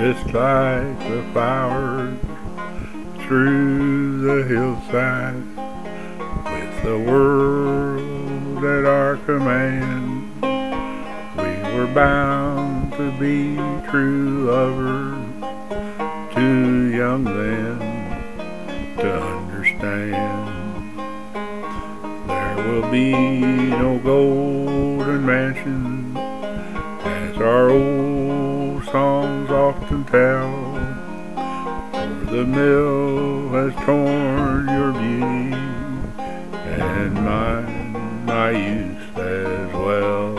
just like the flowers through the hillside, with the world at our command. We were bound to be true lovers, too young then to understand. There will be no golden mansion, as our old songs often tell, for the mill has torn your beauty and mine, my youth as well.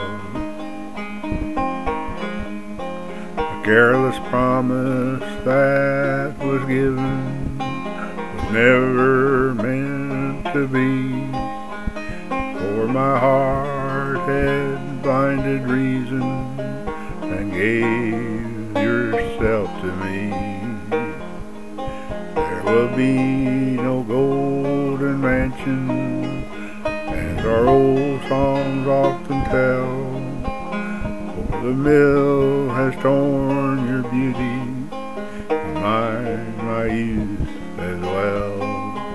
A careless promise that was given was never meant to be, for my heart had blinded reason and gave yourself to me. There will be no golden mansion, as our old songs often tell, for the mill has torn your beauty and my youth as well.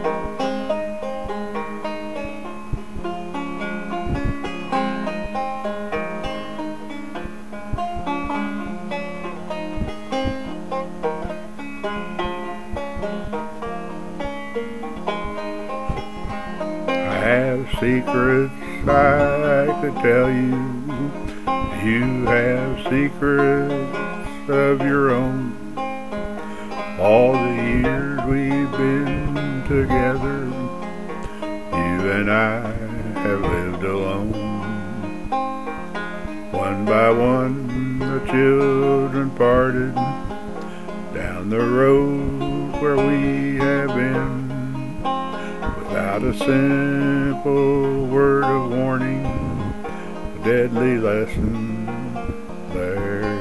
I have secrets I could tell you. You have secrets of your own. All the years we've been together, you and I have lived alone. One by one the children parted down the road where we have been, without a simple word of warning, a deadly lesson there.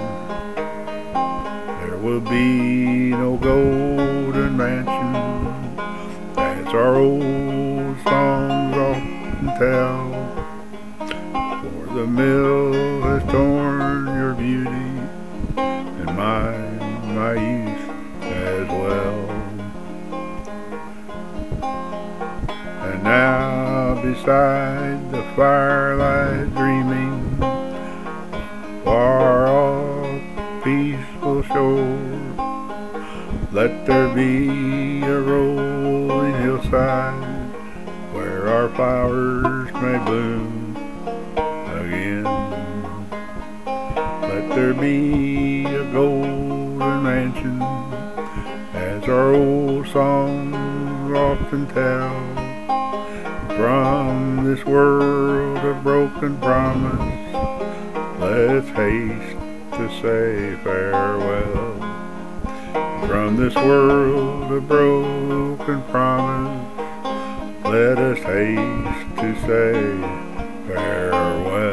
There will be no golden mansion, as our old songs often tell, for the mill has torn your beauty and my youth as well. And now beside the firelight dreaming, far off peaceful shore, let there be a rolling hillside where our flowers may bloom again. Let there be a golden mansion, as our old songs often tell, from this world of broken promise, let's haste to say farewell. From this world of broken promise, let us haste to say farewell.